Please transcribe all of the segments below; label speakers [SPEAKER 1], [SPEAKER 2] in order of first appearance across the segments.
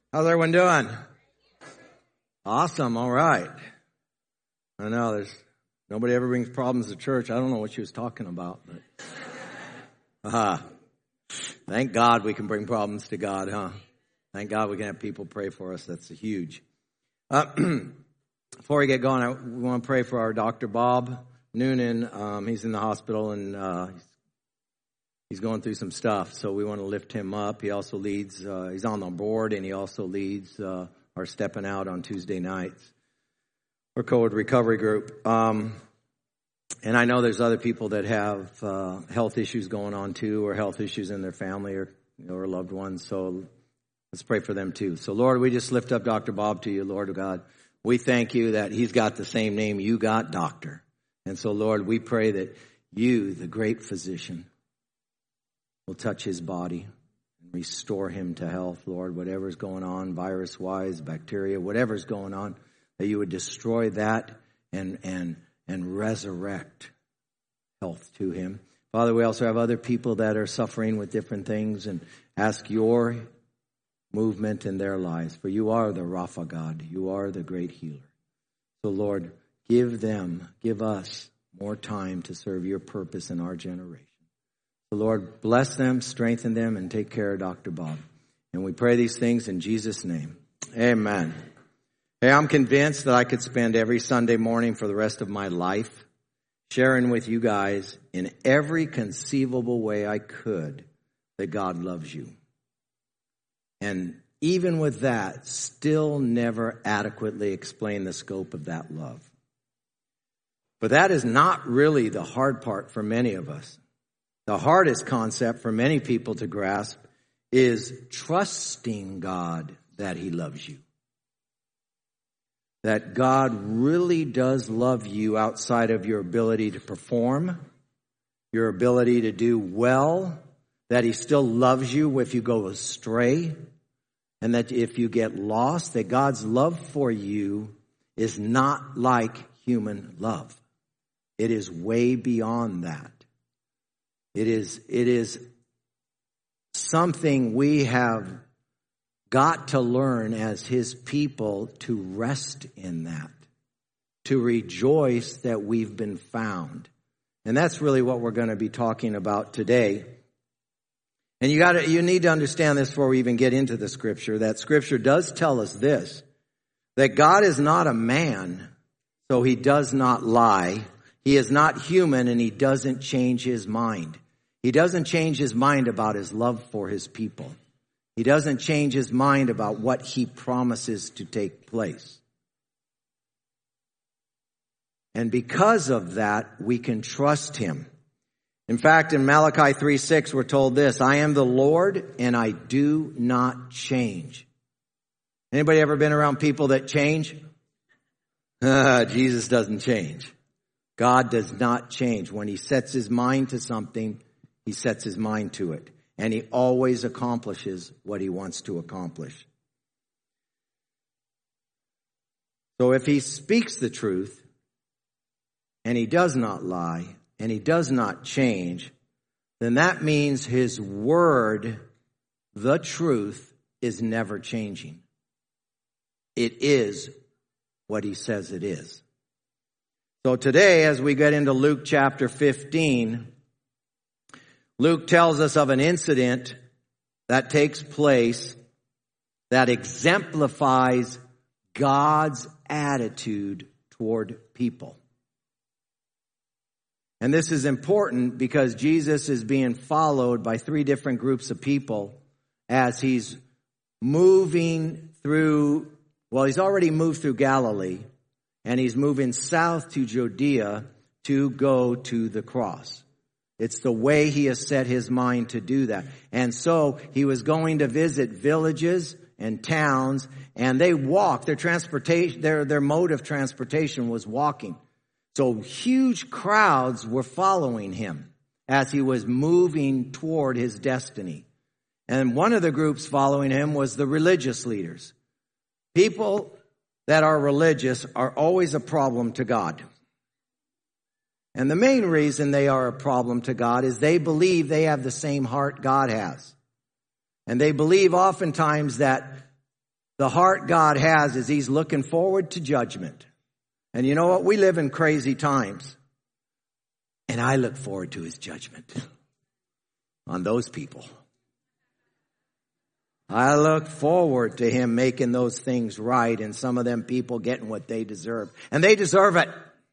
[SPEAKER 1] How's everyone doing? Awesome. All right. I know nobody ever brings problems to church. I don't know what she was talking about, but thank God we can bring problems to God, huh? Thank God we can have people pray for us. That's huge. Before we get going, we want to pray for our Dr. Bob Noonan. He's in the hospital and he's going through some stuff, so we want to lift him up. He also leads, he's on the board, and he also leads our Stepping Out on Tuesday nights, our COVID recovery group. And I know there's other people that have health issues going on too, or health issues in their family or loved ones, so let's pray for them too. So Lord, we just lift up Dr. Bob to you, Lord God. We thank you that he's got the same name you got, Doctor. And so Lord, we pray that you, the great physician, will touch his body and restore him to health, Lord. Whatever's going on, virus-wise, bacteria, whatever's going on, that you would destroy that and resurrect health to him. Father, we also have other people that are suffering with different things, and ask your movement in their lives. For you are the Rapha God. You are the great healer. So Lord, give us more time to serve your purpose in our generation. The Lord, bless them, strengthen them, and take care of Dr. Bob. And we pray these things in Jesus' name. Amen. Hey, I'm convinced that I could spend every Sunday morning for the rest of my life sharing with you guys in every conceivable way I could that God loves you. And even with that, still never adequately explain the scope of that love. But that is not really the hard part for many of us. The hardest concept for many people to grasp is trusting God that he loves you. That God really does love you outside of your ability to perform, your ability to do well, that he still loves you if you go astray, and that if you get lost, that God's love for you is not like human love. It is way beyond that. It is something we have got to learn as his people to rest in that, to rejoice that we've been found. And that's really what we're going to be talking about today. And you need to understand this before we even get into the scripture, that scripture does tell us this, that God is not a man, so he does not lie. He is not human, and he doesn't change his mind. He doesn't change his mind about his love for his people. He doesn't change his mind about what he promises to take place. And because of that, we can trust him. In fact, in Malachi 3:6, we're told this, I am the Lord and I do not change. Anybody ever been around people that change? Jesus doesn't change. God does not change. When he sets his mind to something, he sets his mind to it. And he always accomplishes what he wants to accomplish. So if he speaks the truth, and he does not lie, and he does not change, then that means his word, the truth, is never changing. It is what he says it is. So today, as we get into Luke chapter 15, Luke tells us of an incident that takes place that exemplifies God's attitude toward people. And this is important because Jesus is being followed by three different groups of people as he's moving through, well, he's already moved through Galilee, and he's moving south to Judea to go to the cross. It's the way he has set his mind to do that. And so he was going to visit villages and towns, and they walked. Their transportation, their mode of transportation was walking. So huge crowds were following him as he was moving toward his destiny. And one of the groups following him was the religious leaders. People that are religious are always a problem to God. And the main reason they are a problem to God is they believe they have the same heart God has. And they believe oftentimes that the heart God has is He's looking forward to judgment. And you know what? We live in crazy times. And I look forward to His judgment on those people. I look forward to Him making those things right and some of them people getting what they deserve. And they deserve it.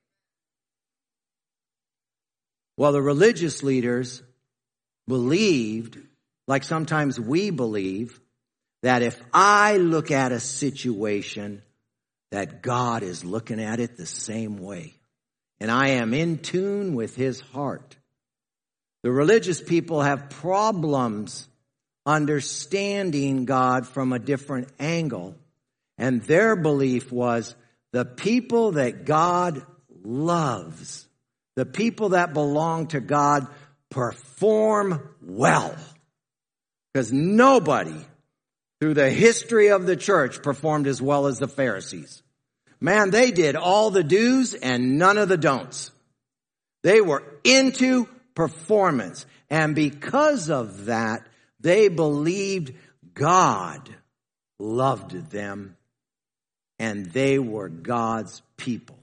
[SPEAKER 1] Well, the religious leaders believed, like sometimes we believe, that if I look at a situation, that God is looking at it the same way. And I am in tune with His heart. The religious people have problems understanding God from a different angle. And their belief was the people that God loves, the people that belong to God, perform well. Because nobody through the history of the church performed as well as the Pharisees. Man, they did all the do's and none of the don'ts. They were into performance. And because of that, they believed God loved them and they were God's people.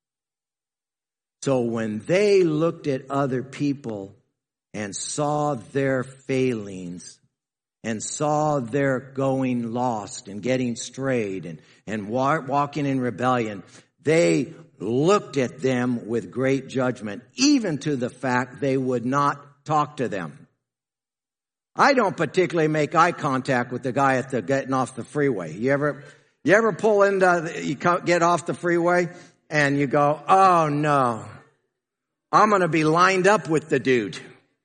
[SPEAKER 1] So when they looked at other people and saw their failings and saw their going lost and getting strayed and walking in rebellion, they looked at them with great judgment, even to the fact they would not talk to them. I don't particularly make eye contact with the guy at the getting off the freeway. You ever pull into, you get off the freeway and you go, oh no, I'm going to be lined up with the dude.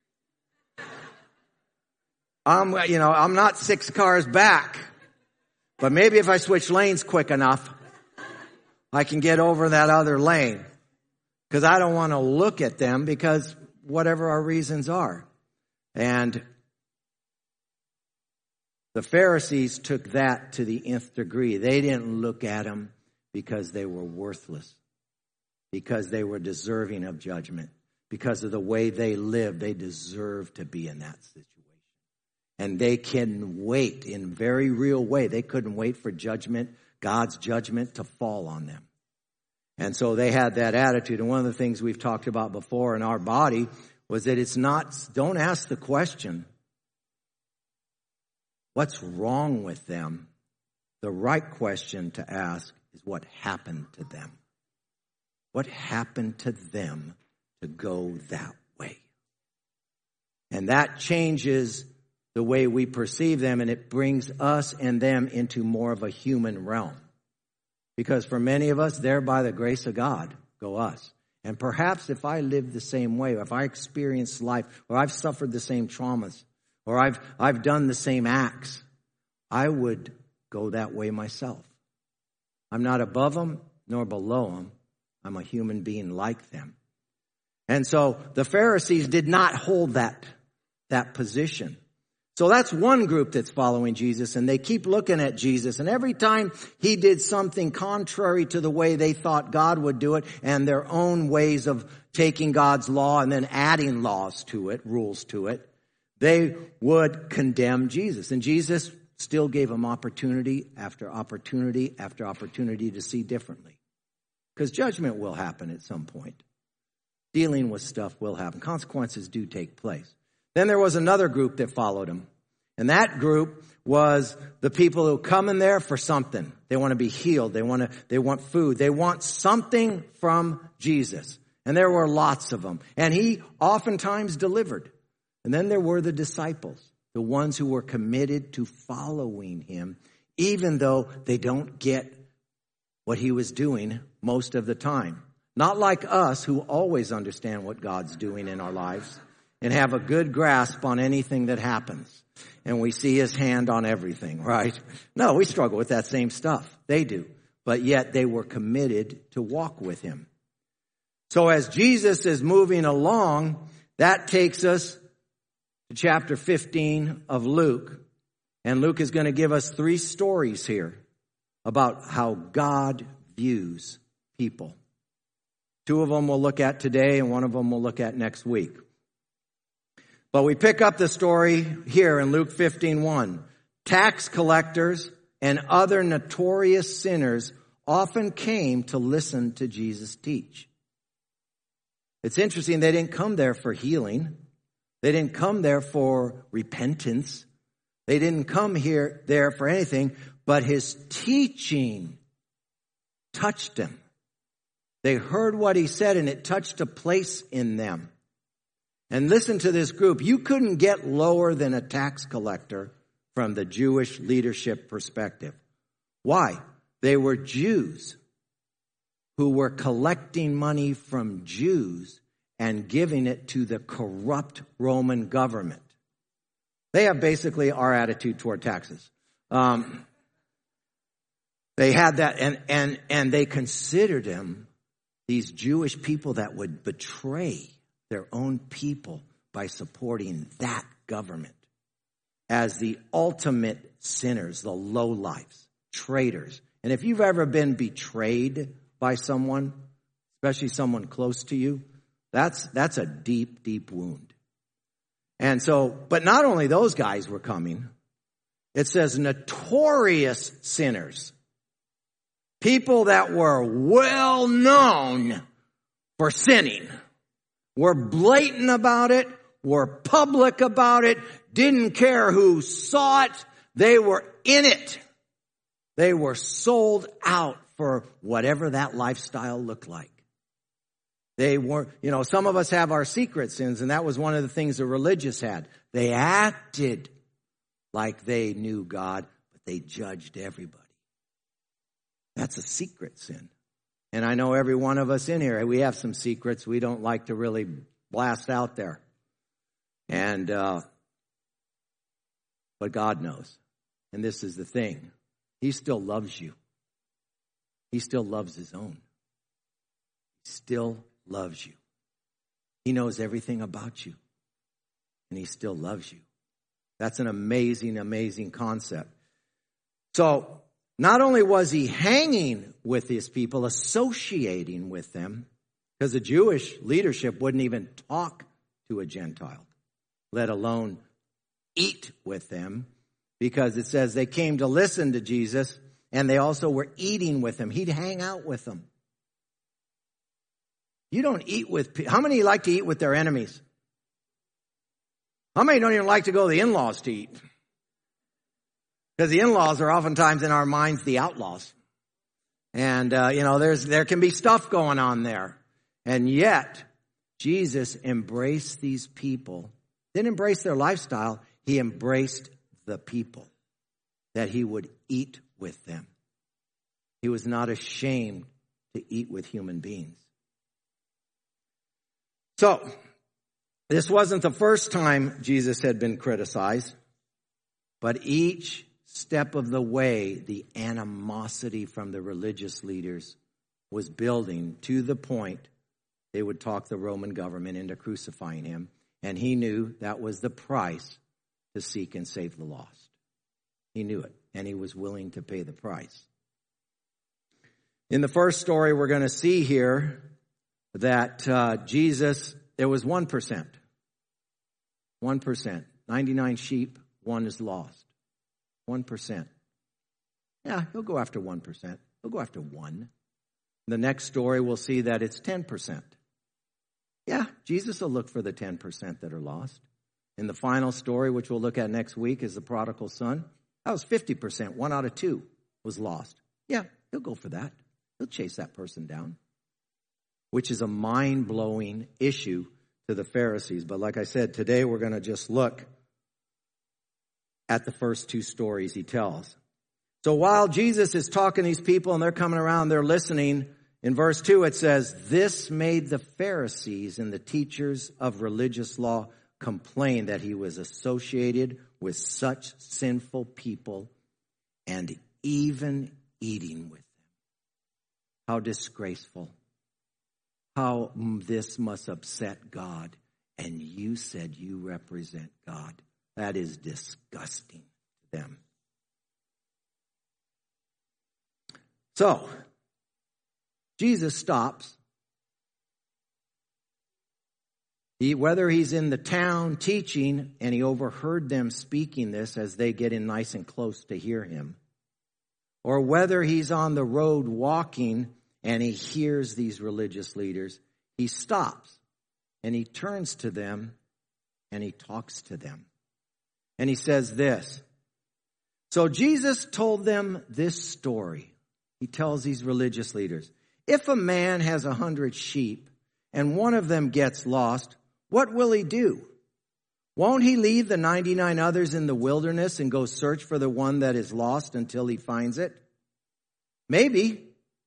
[SPEAKER 1] I'm not 6 cars back, but maybe if I switch lanes quick enough, I can get over that other lane. Because I don't want to look at them because whatever our reasons are. And the Pharisees took that to the nth degree. They didn't look at them because they were worthless, because they were deserving of judgment, because of the way they lived. They deserved to be in that situation. And they can wait in very real way. They couldn't wait for judgment, God's judgment, to fall on them. And so they had that attitude. And one of the things we've talked about before in our body was that it's not, don't ask the question, what's wrong with them? The right question to ask is what happened to them? What happened to them to go that way? And that changes the way we perceive them, and it brings us and them into more of a human realm. Because for many of us, there by the grace of God, go us. And perhaps if I lived the same way, if I experienced life, or I've suffered the same traumas, or I've done the same acts, I would go that way myself. I'm not above them nor below them. I'm a human being like them. And so the Pharisees did not hold that position. So that's one group that's following Jesus, and they keep looking at Jesus. And every time He did something contrary to the way they thought God would do it, and their own ways of taking God's law and then adding laws to it, rules to it, they would condemn Jesus. And Jesus still gave them opportunity after opportunity after opportunity to see differently. Because judgment will happen at some point. Dealing with stuff will happen. Consequences do take place. Then there was another group that followed Him. And that group was the people who come in there for something. They want to be healed. They want food. They want something from Jesus. And there were lots of them. And He oftentimes delivered. And then there were the disciples, the ones who were committed to following Him, even though they don't get what He was doing most of the time. Not like us, who always understand what God's doing in our lives and have a good grasp on anything that happens. And we see His hand on everything, right? No, we struggle with that same stuff. They do. But yet they were committed to walk with Him. So as Jesus is moving along, that takes us to chapter 15 of Luke. And Luke is going to give us 3 stories here about how God views people. 2 of them we'll look at today, and 1 of them we'll look at next week. But we pick up the story here in Luke 15:1. Tax collectors and other notorious sinners often came to listen to Jesus teach. It's interesting, they didn't come there for healing. They didn't come there for repentance. They didn't come there for anything, but his teaching touched them. They heard what he said, and it touched a place in them. And listen to this group. You couldn't get lower than a tax collector from the Jewish leadership perspective. Why? They were Jews who were collecting money from Jews and giving it to the corrupt Roman government. They have basically our attitude toward taxes. They had that, and they considered them these Jewish people that would betray their own people by supporting that government as the ultimate sinners, the lowlifes, traitors. And if you've ever been betrayed by someone, especially someone close to you, that's a deep, deep wound. And so, but not only those guys were coming, it says notorious sinners. People that were well known for sinning, were blatant about it, were public about it, didn't care who saw it. They were in it. They were sold out for whatever that lifestyle looked like. They were, some of us have our secret sins, and that was one of the things the religious had. They acted like they knew God, but they judged everybody. That's a secret sin. And I know every one of us in here, we have some secrets we don't like to really blast out there. And, but God knows. And this is the thing. He still loves you. He still loves his own. He still loves you. He knows everything about you. And he still loves you. That's an amazing, amazing concept. So, not only was he hanging with his people, associating with them, because the Jewish leadership wouldn't even talk to a Gentile, let alone eat with them, because it says they came to listen to Jesus, and they also were eating with him. He'd hang out with them. You don't eat with people. How many like to eat with their enemies? How many don't even like to go to the in-laws to eat? Because the in-laws are oftentimes in our minds the outlaws. And, there can be stuff going on there. And yet, Jesus embraced these people. Didn't embrace their lifestyle. He embraced the people. That he would eat with them. He was not ashamed to eat with human beings. So, this wasn't the first time Jesus had been criticized. But each step of the way, the animosity from the religious leaders was building to the point they would talk the Roman government into crucifying him. And he knew that was the price to seek and save the lost. He knew it, and he was willing to pay the price. In the first story, we're going to see here that Jesus, there was 1%. 1%. 99 sheep, one is lost. 1%. Yeah, he'll go after 1%. He'll go after one. In the next story, we'll see that it's 10%. Yeah, Jesus will look for the 10% that are lost. In the final story, which we'll look at next week, is the prodigal son. That was 50%. 1 out of 2 was lost. Yeah, he'll go for that. He'll chase that person down, which is a mind-blowing issue to the Pharisees. But like I said, today we're going to just look at the first 2 stories he tells. So while Jesus is talking to these people and they're coming around, they're listening, in verse 2 it says, "This made the Pharisees and the teachers of religious law complain that he was associated with such sinful people and even eating with them." How disgraceful. How this must upset God. And you said you represent God. That is disgusting to them. So, Jesus stops. Whether he's in the town teaching, and he overheard them speaking this as they get in nice and close to hear him. or whether he's on the road walking and he hears these religious leaders, he stops and he turns to them and he talks to them. And he says this. So Jesus told them this story. He tells these religious leaders, if a man has 100 sheep and one of them gets lost, what will he do? Won't he leave the 99 others in the wilderness and go search for the one that is lost until he finds it? Maybe.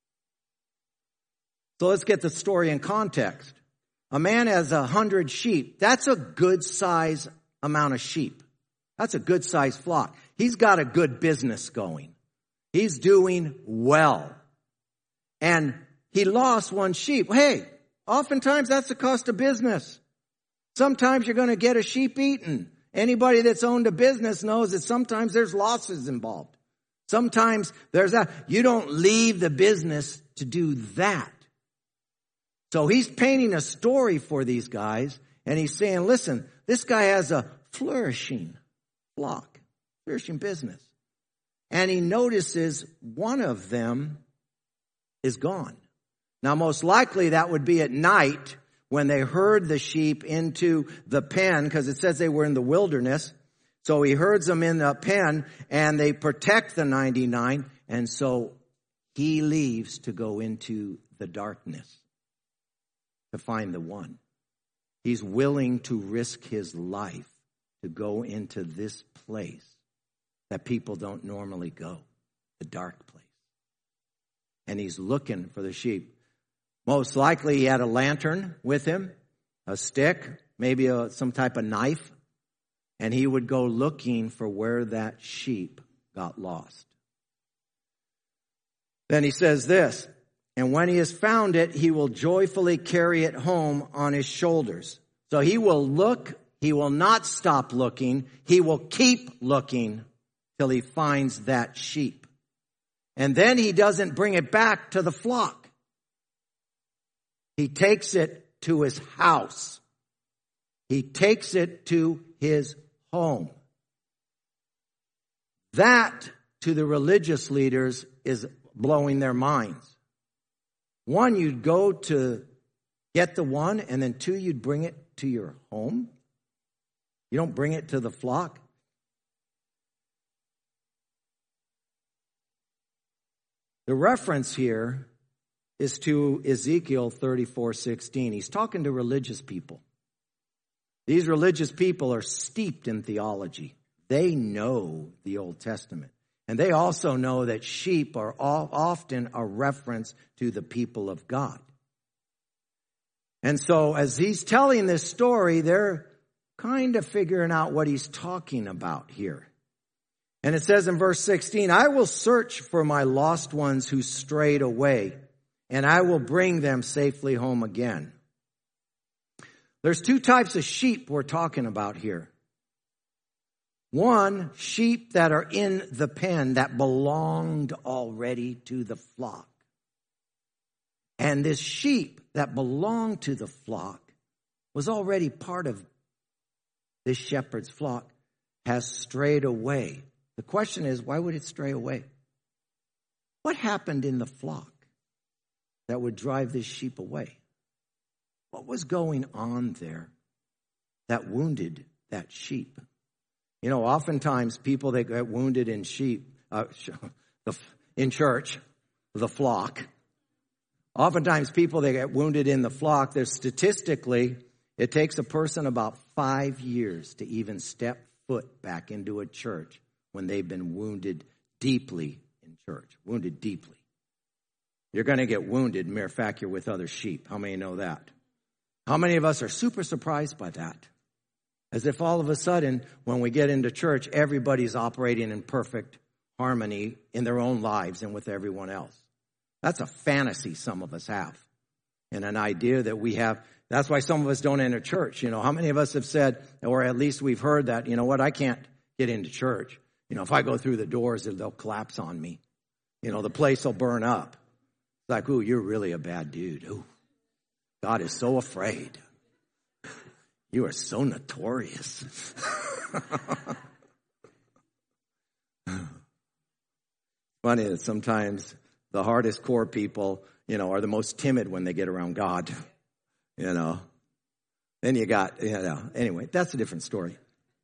[SPEAKER 1] So let's get the story in context. A man has 100 sheep. That's a good size amount of sheep. That's a good size flock. He's got a good business going. He's doing well. And he lost one sheep. Hey, oftentimes that's the cost of business. Sometimes you're going to get a sheep eaten. Anybody that's owned a business knows that sometimes there's losses involved. Sometimes there's that. You don't leave the business to do that. So he's painting a story for these guys, and he's saying, listen, this guy has a flourishing flock, flourishing business. And he notices one of them is gone. Now, most likely that would be at night when they herd the sheep into the pen, because it says they were in the wilderness. So he herds them in the pen, and they protect the 99. And so he leaves to go into the darkness to find the one. He's willing to risk his life to go into this place that people don't normally go, the dark place. And he's looking for the sheep. Most likely he had a lantern with him, a stick, maybe some type of knife, and he would go looking for where that sheep got lost. Then he says this, and when he has found it, he will joyfully carry it home on his shoulders. So he will look, he will not stop looking, he will keep looking till he finds that sheep. And then he doesn't bring it back to the flock. He takes it to his house. He takes it to his home. That, to the religious leaders, is blowing their minds. One, you'd go to get the one, and then two, you'd bring it to your home. You don't bring it to the flock. The reference here is to Ezekiel 34:16. He's talking to religious people. These religious people are steeped in theology. They know the Old Testament. And they also know that sheep are often a reference to the people of God. And so as he's telling this story, they're kind of figuring out what he's talking about here. And it says in verse 16, I will search for my lost ones who strayed away, and I will bring them safely home again. There's two types of sheep we're talking about here. One, sheep that are in the pen that belonged already to the flock. And this sheep that belonged to the flock was already part of this shepherd's flock, has strayed away. The question is, why would it stray away? What happened in the flock that would drive this sheep away? What was going on there that wounded that sheep? You know, oftentimes people that get wounded in in church, the flock, oftentimes people that get wounded in the flock, there's statistically, it takes a person about 5 years to even step foot back into a church when they've been wounded deeply in church, wounded deeply. You're going to get wounded, mere fact, you're with other sheep. How many know that? How many of us are super surprised by that? As if all of a sudden, when we get into church, everybody's operating in perfect harmony in their own lives and with everyone else. That's a fantasy some of us have, and an idea that we have. That's why some of us don't enter church. You know, how many of us have said, or at least we've heard that, you know what, I can't get into church. You know, if I go through the doors, they'll collapse on me. You know, the place will burn up. It's like, ooh, you're really a bad dude. Ooh, God is so afraid. You are so notorious. Funny that sometimes the hardest core people, are the most timid when they get around God, Then you got, anyway, that's a different story.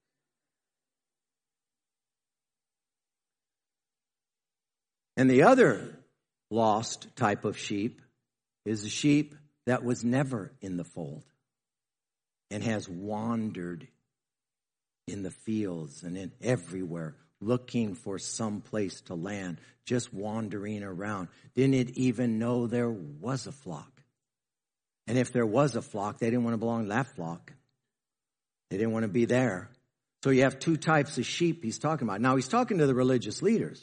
[SPEAKER 1] And the other lost type of sheep is a sheep that was never in the fold and has wandered in the fields and in everywhere, looking for some place to land, just wandering around. Didn't even know there was a flock. And if there was a flock, they didn't want to belong to that flock. They didn't want to be there. So you have two types of sheep he's talking about. Now, he's talking to the religious leaders.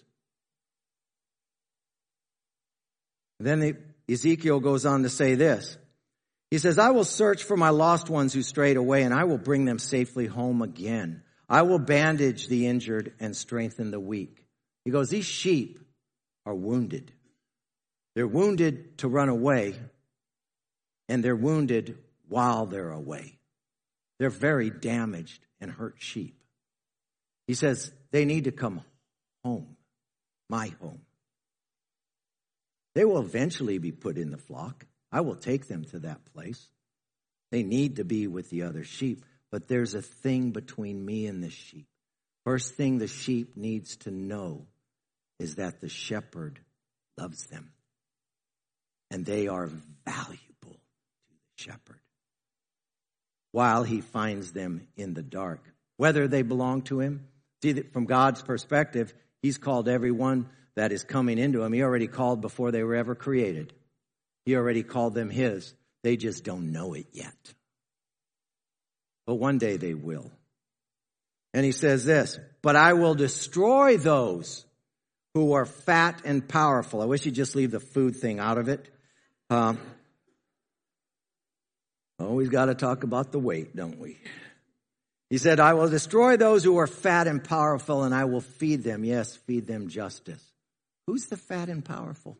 [SPEAKER 1] Then Ezekiel goes on to say this. He says, I will search for my lost ones who strayed away, and I will bring them safely home again. I will bandage the injured and strengthen the weak. He goes, these sheep are wounded. They're wounded to run away, and they're wounded while they're away. They're very damaged and hurt sheep. He says, they need to come home, my home. They will eventually be put in the flock. I will take them to that place. They need to be with the other sheep. But there's a thing between me and the sheep. First thing the sheep needs to know is that the shepherd loves them. And they are valuable to the shepherd. While he finds them in the dark. Whether they belong to him. See, from God's perspective, he's called everyone that is coming into him. He already called before they were ever created. He already called them his. They just don't know it yet. But one day they will. And he says this, but I will destroy those who are fat and powerful. I wish you'd just leave the food thing out of it. Always got to talk about the weight, don't we? He said, I will destroy those who are fat and powerful, and I will feed them. Yes, feed them justice. Who's the fat and powerful?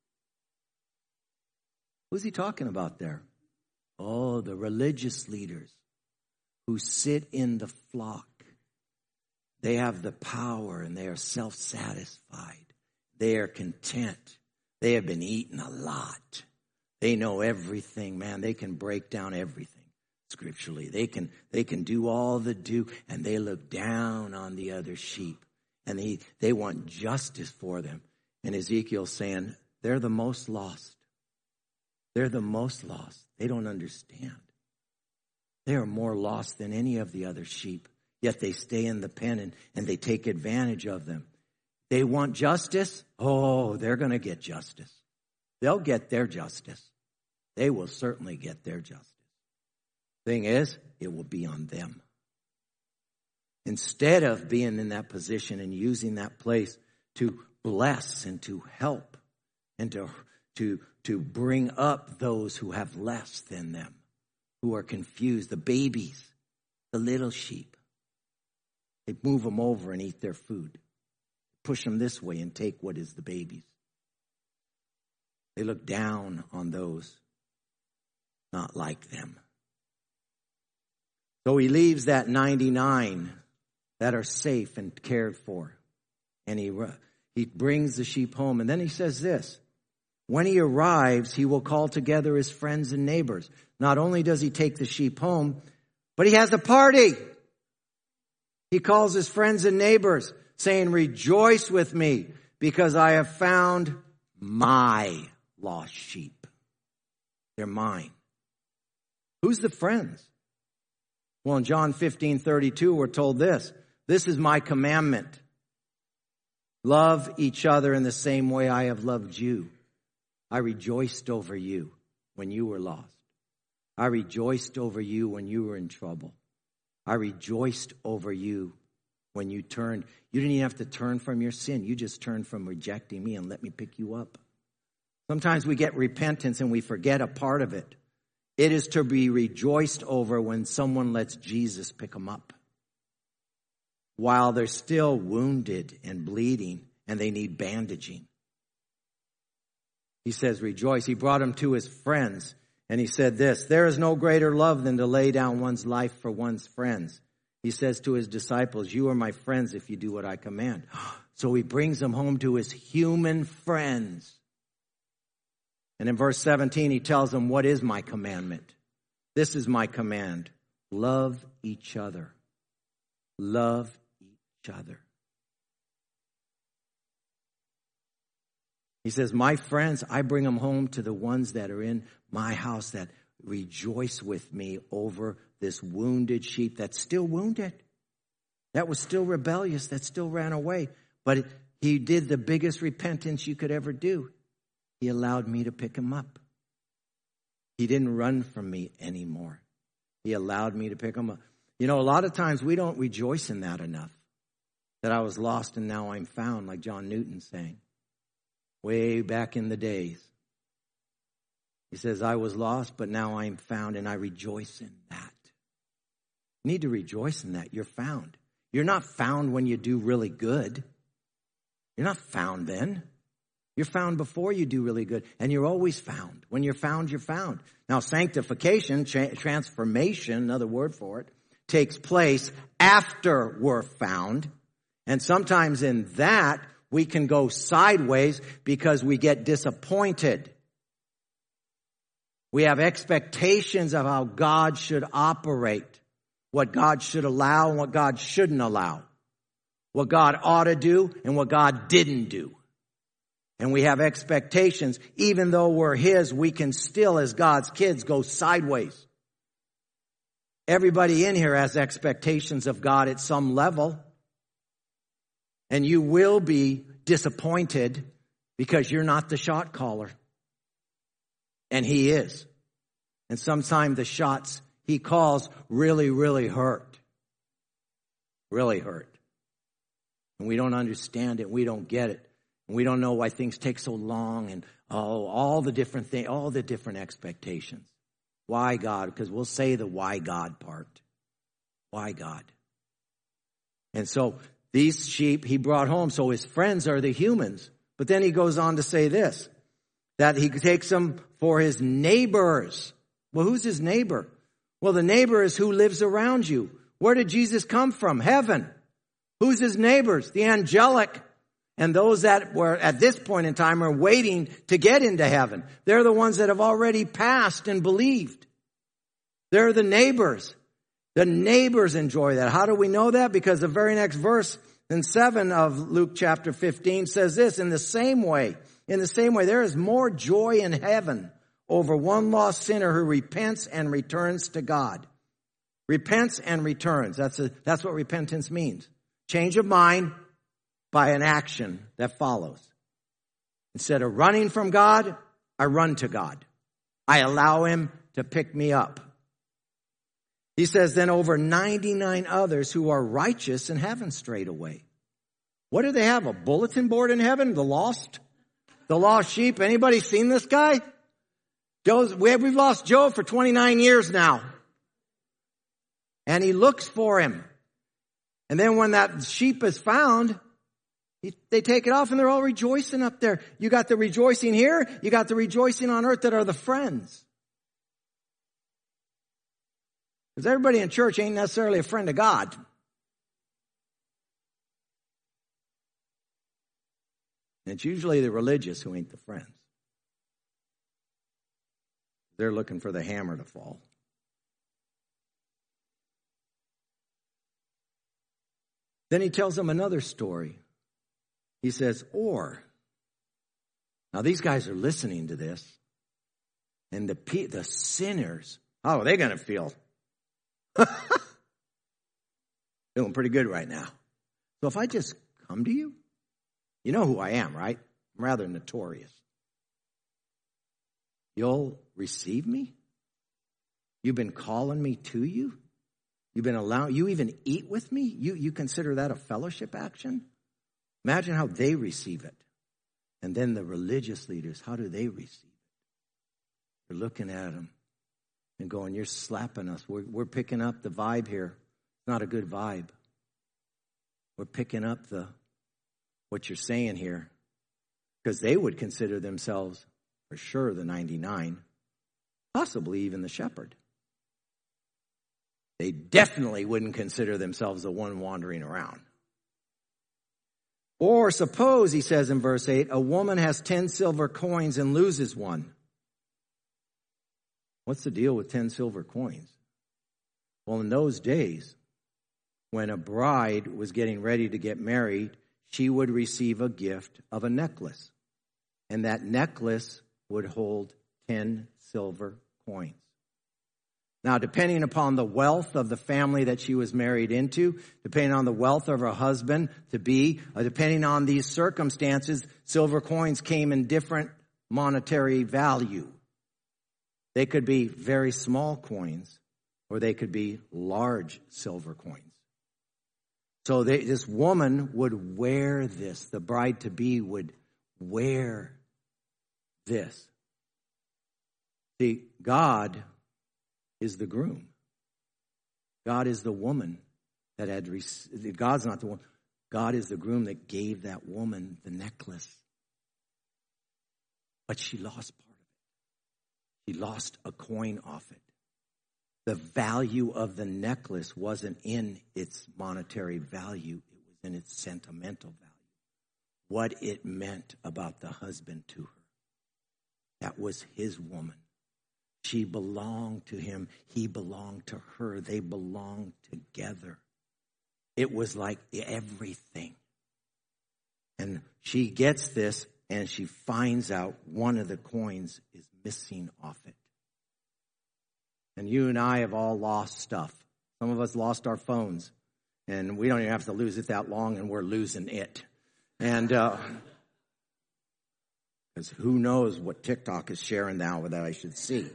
[SPEAKER 1] Who's he talking about there? Oh, the religious leaders who sit in the flock. They have the power and they are self-satisfied. They are content. They have been eating a lot. They know everything, man. They can break down everything scripturally. They can do all the do, and they look down on the other sheep. And they want justice for them. And Ezekiel's saying, they're the most lost. They're the most lost. They don't understand. They are more lost than any of the other sheep. Yet they stay in the pen and they take advantage of them. They want justice. Oh, they're going to get justice. They'll get their justice. They will certainly get their justice. Thing is, it will be on them. Instead of being in that position and using that place to bless and to help and to bring up those who have less than them, who are confused, the babies, the little sheep. They move them over and eat their food. Push them this way and take what is the babies. They look down on those not like them. So he leaves that 99 that are safe and cared for. And he brings the sheep home. And then he says this. When he arrives, he will call together his friends and neighbors. Not only does he take the sheep home, but he has a party. He calls his friends and neighbors, saying, rejoice with me, because I have found my lost sheep. They're mine. Who's the friends? Well, in John 15:32, we're told this. This is my commandment. Love each other in the same way I have loved you. I rejoiced over you when you were lost. I rejoiced over you when you were in trouble. I rejoiced over you when you turned. You didn't even have to turn from your sin. You just turned from rejecting me and let me pick you up. Sometimes we get repentance and we forget a part of it. It is to be rejoiced over when someone lets Jesus pick them up. While they're still wounded and bleeding and they need bandaging. He says, rejoice. He brought him to his friends. And he said this, there is no greater love than to lay down one's life for one's friends. He says to his disciples, you are my friends if you do what I command. So he brings them home to his human friends. And in verse 17, he tells them, what is my commandment? This is my command. Love each other. Love each other. He says, my friends, I bring them home to the ones that are in my house that rejoice with me over this wounded sheep that's still wounded. That was still rebellious, that still ran away. But he did the biggest repentance you could ever do. He allowed me to pick him up. He didn't run from me anymore. He allowed me to pick him up. You know, a lot of times we don't rejoice in that enough. That I was lost and now I'm found, like John Newton sang. Way back in the days. He says, I was lost, but now I'm found, and I rejoice in that. You need to rejoice in that. You're found. You're not found when you do really good. You're not found then. You're found before you do really good, and you're always found. When you're found, you're found. Now, sanctification, transformation, another word for it, takes place after we're found, and sometimes in that, we can go sideways because we get disappointed. We have expectations of how God should operate, what God should allow and what God shouldn't allow, what God ought to do and what God didn't do. And we have expectations. Even though we're His, we can still, as God's kids, go sideways. Everybody in here has expectations of God at some level. And you will be disappointed because you're not the shot caller. And He is. And sometimes the shots He calls really, really hurt. Really hurt. And we don't understand it. We don't get it. And we don't know why things take so long and all the different things, all the different expectations. Why God? Because we'll say the why God part. Why God? And so these sheep He brought home. So His friends are the humans. But then He goes on to say this, that He takes them for His neighbors. Well, who's His neighbor? Well, the neighbor is who lives around you. Where did Jesus come from? Heaven. Who's His neighbors? The angelic. And those that were at this point in time are waiting to get into heaven. They're the ones that have already passed and believed. They're the neighbors. The neighbors enjoy that. How do we know that? Because the very next verse in 7 of Luke chapter 15 says this, in the same way, there is more joy in heaven over one lost sinner who repents and returns to God. Repents and returns. That's what repentance means. Change of mind by an action that follows. Instead of running from God, I run to God. I allow Him to pick me up. He says, then over 99 others who are righteous in heaven straight away. What do they have? A bulletin board in heaven? The lost sheep. Anybody seen this guy? We've lost Joe for 29 years now. And he looks for him. And then when that sheep is found, they take it off and they're all rejoicing up there. You got the rejoicing here. You got the rejoicing on earth that are the friends. Because everybody in church ain't necessarily a friend of God. And it's usually the religious who ain't the friends. They're looking for the hammer to fall. Then he tells them another story. He says, now these guys are listening to this, and the sinners, how are they going to feel? Feeling pretty good right now. So if I just come to you, you know who I am, right? I'm rather notorious. You'll receive me? You've been calling me to you? You've been allowing, you even eat with me? You consider that a fellowship action? Imagine how they receive it. And then the religious leaders, how do they receive it? They're looking at them and going, you're slapping us. We're picking up the vibe here. It's not a good vibe. We're picking up what you're saying here. Because they would consider themselves, for sure, the 99, possibly even the shepherd. They definitely wouldn't consider themselves the one wandering around. Or suppose, he says in verse 8, a woman has 10 silver coins and loses one. What's the deal with 10 silver coins? Well, in those days, when a bride was getting ready to get married, she would receive a gift of a necklace. And that necklace would hold 10 silver coins. Now, depending upon the wealth of the family that she was married into, depending on the wealth of her husband to be, depending on these circumstances, silver coins came in different monetary value. They could be very small coins, or they could be large silver coins. So this woman would wear this. The bride-to-be would wear this. See, God is the groom. God is the woman that had received. God's not the one. God is the groom that gave that woman the necklace. But she lost part of it. She lost a coin off it. The value of the necklace wasn't in its monetary value. It was in its sentimental value. What it meant about the husband to her. That was his woman. She belonged to him. He belonged to her. They belonged together. It was like everything. And she gets this and she finds out one of the coins is missing off it. And you and I have all lost stuff. Some of us lost our phones. And we don't even have to lose it that long, and we're losing it. And because who knows what TikTok is sharing now that I should see.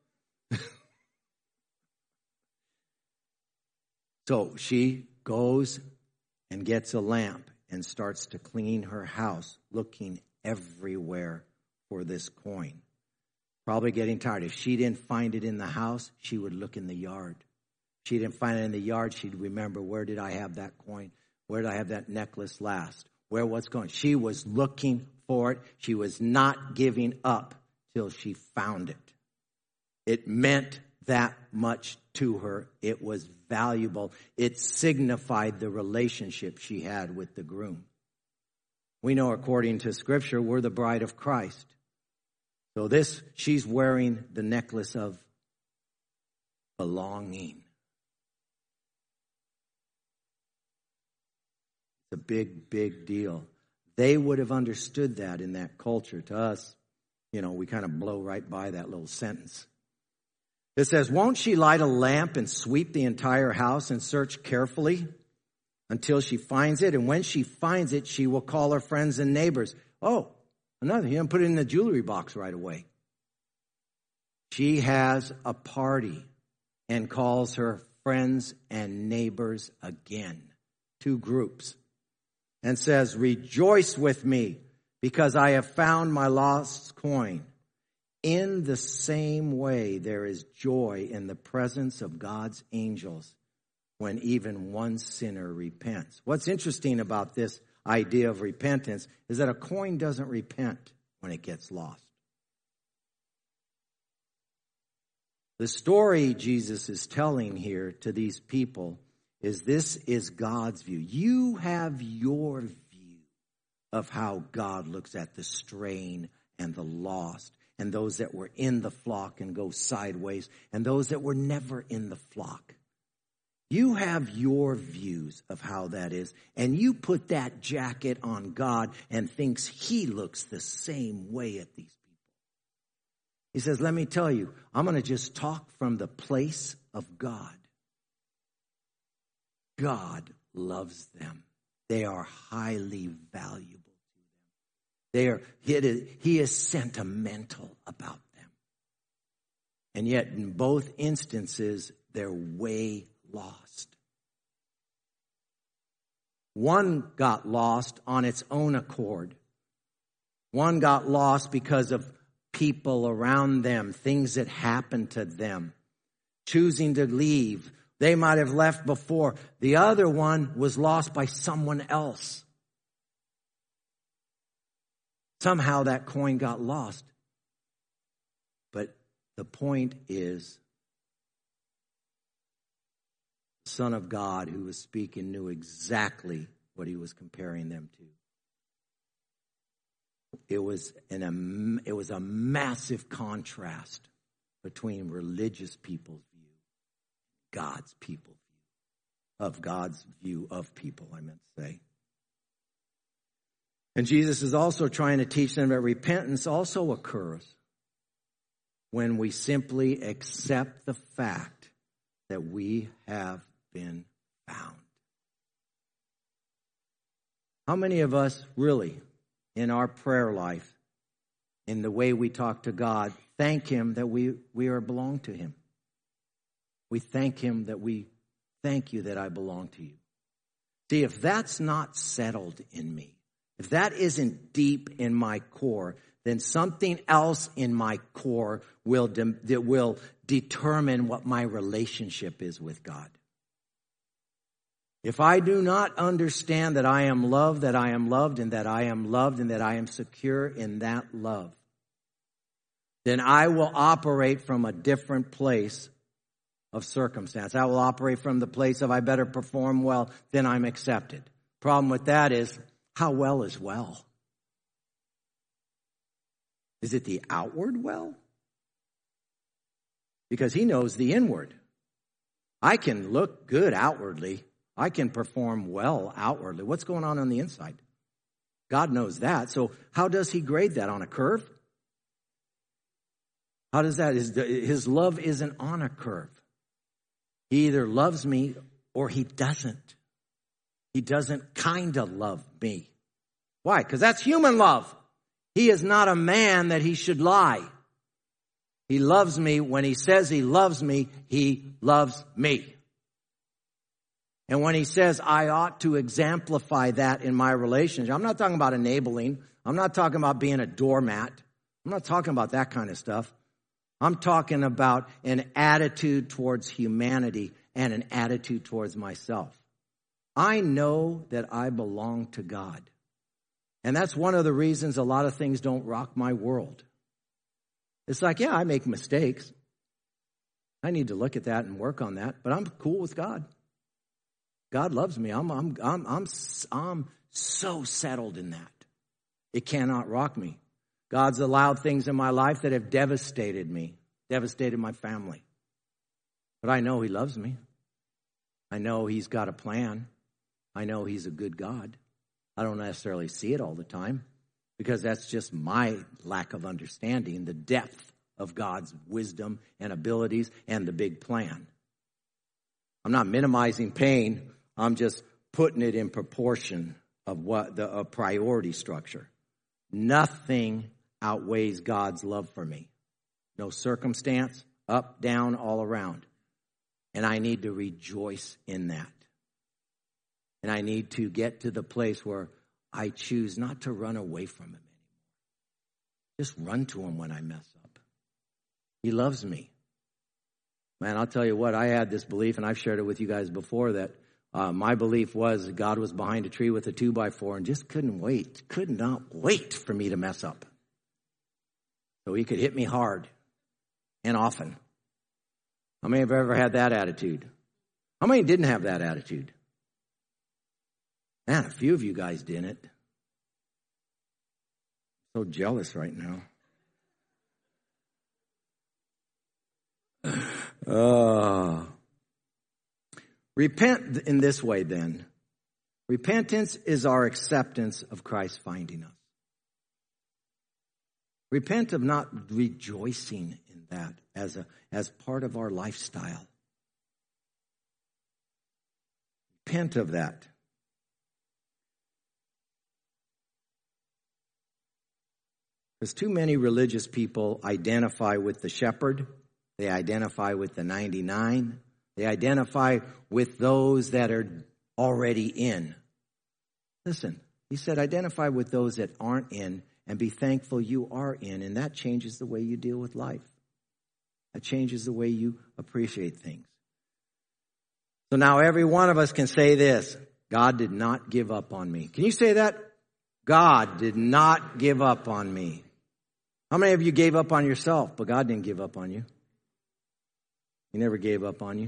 [SPEAKER 1] So she goes and gets a lamp and starts to clean her house, looking everywhere for this coin. Probably getting tired. If she didn't find it in the house, she would look in the yard. If she didn't find it in the yard, she'd remember, where did I have that coin? Where did I have that necklace last? Where what's going? She was looking for it. She was not giving up till she found it. It meant that much to her. It was valuable. It signified the relationship she had with the groom. We know, according to Scripture, we're the bride of Christ. So she's wearing the necklace of belonging. It's a big, big deal. They would have understood that in that culture. To us, we kind of blow right by that little sentence. It says, won't she light a lamp and sweep the entire house and search carefully until she finds it? And when she finds it, she will call her friends and neighbors. Oh, another, you don't put it in the jewelry box right away. She has a party and calls her friends and neighbors again. 2 groups. And says, rejoice with me because I have found my lost coin. In the same way, there is joy in the presence of God's angels when even one sinner repents. What's interesting about this idea of repentance is that a coin doesn't repent when it gets lost. The story Jesus is telling here to these people is this is God's view. You have your view of how God looks at the straying and the lost and those that were in the flock and go sideways and those that were never in the flock. You have your views of how that is, and you put that jacket on God and thinks he looks the same way at these people. He says, let me tell you, I'm going to just talk from the place of God. God loves them. They are highly valuable to them. He is sentimental about them. And yet in both instances, they're way lost. One got lost on its own accord. One got lost because of people around them, things that happened to them, choosing to leave. They might have left before. The other one was lost by someone else. Somehow that coin got lost. But the point is, the Son of God who was speaking knew exactly what he was comparing them to. it was a massive contrast between religious people's view, God's people's view, of God's view of people, I meant to say. And Jesus is also trying to teach them that repentance also occurs when we simply accept the fact that we have been found. How many of us really, in our prayer life, in the way we talk to God, thank Him that we belong to Him? We thank Him that we thank you that I belong to you. See, if that's not settled in me, if that isn't deep in my core, then something else in my core will determine what my relationship is with God. If I do not understand that I am loved, that I am loved, and that I am loved, and that I am secure in that love, then I will operate from a different place of circumstance. I will operate from the place of I better perform well, then I'm accepted. Problem with that is, how well is well? Is it the outward well? Because He knows the inward. I can look good outwardly. I can perform well outwardly. What's going on the inside? God knows that. So how does He grade that? On a curve? How does that? His love isn't on a curve. He either loves me or He doesn't. He doesn't kind of love me. Why? Because that's human love. He is not a man that He should lie. He loves me. When He says He loves me, He loves me. And when He says I ought to exemplify that in my relationship, I'm not talking about enabling. I'm not talking about being a doormat. I'm not talking about that kind of stuff. I'm talking about an attitude towards humanity and an attitude towards myself. I know that I belong to God. And that's one of the reasons a lot of things don't rock my world. It's like, yeah, I make mistakes. I need to look at that and work on that, but I'm cool with God. God loves me. I'm so settled in that. It cannot rock me. God's allowed things in my life that have devastated me, devastated my family. But I know He loves me. I know He's got a plan. I know He's a good God. I don't necessarily see it all the time because that's just my lack of understanding, the depth of God's wisdom and abilities and the big plan. I'm not minimizing pain. I'm just putting it in proportion of what a priority structure. Nothing outweighs God's love for me. No circumstance, up, down, all around. And I need to rejoice in that. And I need to get to the place where I choose not to run away from Him anymore. Just run to Him when I mess up. He loves me. Man, I'll tell you what, I had this belief, and I've shared it with you guys before, that my belief was that God was behind a tree with a 2x4 and just could not wait for me to mess up. So He could hit me hard and often. How many have ever had that attitude? How many didn't have that attitude? Man, a few of you guys didn't. So jealous right now. Repent in this way then. Repentance is our acceptance of Christ finding us. Repent of not rejoicing in that as part of our lifestyle. Repent of that. Because too many religious people identify with the shepherd. They identify with the 99. They identify with those that are already in. Listen, He said identify with those that aren't in and be thankful you are in. And that changes the way you deal with life. That changes the way you appreciate things. So now every one of us can say this: God did not give up on me. Can you say that? God did not give up on me. How many of you gave up on yourself, but God didn't give up on you? He never gave up on you.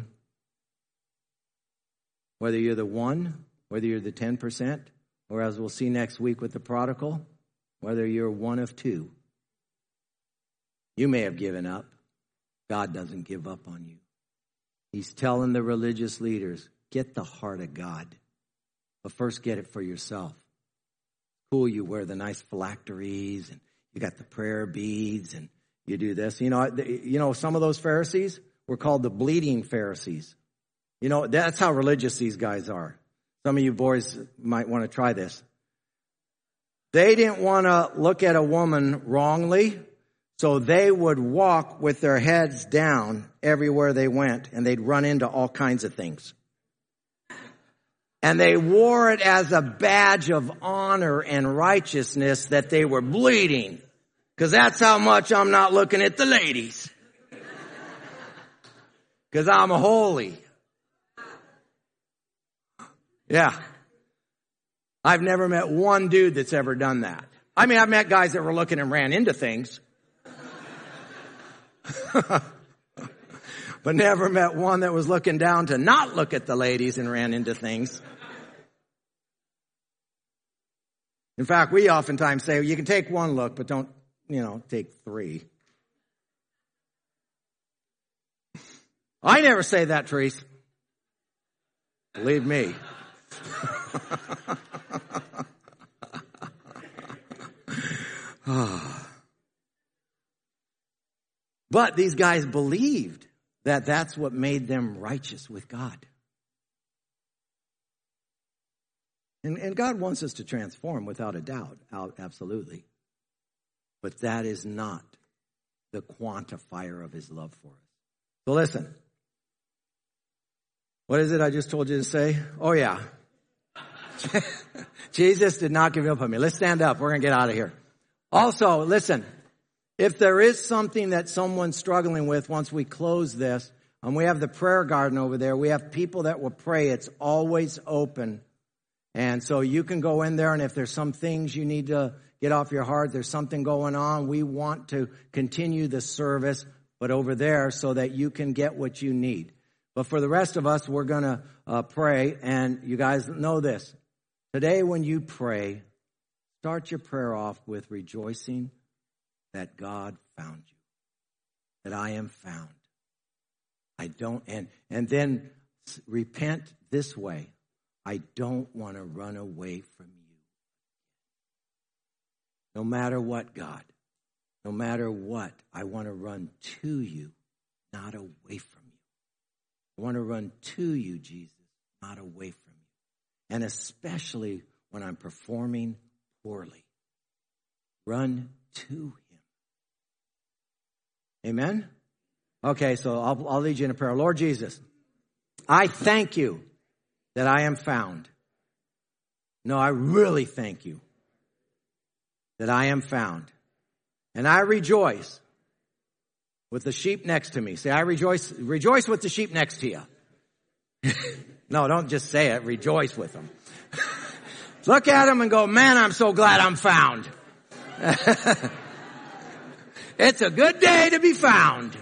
[SPEAKER 1] Whether you're the 1, whether you're the 10%, or as we'll see next week with the prodigal, whether you're one of two. You may have given up. God doesn't give up on you. He's telling the religious leaders, get the heart of God. But first get it for yourself. Cool, you wear the nice phylacteries and you got the prayer beads and you do this. You know, some of those Pharisees were called the bleeding Pharisees. You know, that's how religious these guys are. Some of you boys might want to try this. They didn't want to look at a woman wrongly, so they would walk with their heads down everywhere they went, and they'd run into all kinds of things. And they wore it as a badge of honor and righteousness that they were bleeding. Because that's how much I'm not looking at the ladies. Because I'm holy. Yeah. I've never met one dude that's ever done that. I mean, I've met guys that were looking and ran into things. But never met one that was looking down to not look at the ladies and ran into things. In fact, we oftentimes say, you can take one look, but don't, take three. I never say that, Therese. Believe me. But these guys believed that that's what made them righteous with God. And God wants us to transform without a doubt, absolutely. But that is not the quantifier of his love for us. So listen. What is it I just told you to say? Oh, yeah. Jesus did not give up on me. Let's stand up. We're going to get out of here. Also, listen. If there is something that someone's struggling with once we close this, and we have the prayer garden over there, we have people that will pray. It's always open. And so you can go in there, and if there's some things you need to get off your heart, there's something going on, we want to continue the service, but over there so that you can get what you need. But for the rest of us, we're going to pray, and you guys know this. Today when you pray, start your prayer off with rejoicing that God found you, that I am found. And then repent this way. I don't want to run away from you. No matter what, God, no matter what, I want to run to you, not away from you. I want to run to you, Jesus, not away from you. And especially when I'm performing poorly. Run to him. Amen? Okay, so I'll lead you in a prayer. Lord Jesus, I thank you that I am found. No, I really thank you that I am found. And I rejoice with the sheep next to me. Say, I rejoice with the sheep next to you. No, don't just say it. Rejoice with them. Look at them and go, man, I'm so glad I'm found. It's a good day to be found.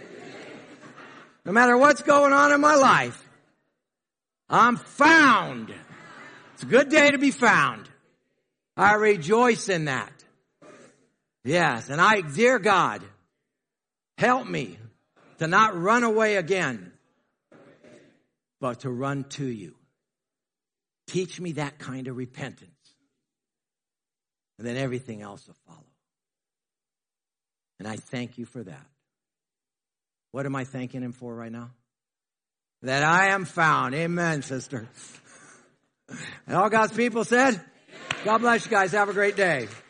[SPEAKER 1] No matter what's going on in my life, I'm found. It's a good day to be found. I rejoice in that. Yes, and dear God, help me to not run away again, but to run to you. Teach me that kind of repentance. And then everything else will follow. And I thank you for that. What am I thanking him for right now? That I am found. Amen, sister. And all God's people said, God bless you guys. Have a great day.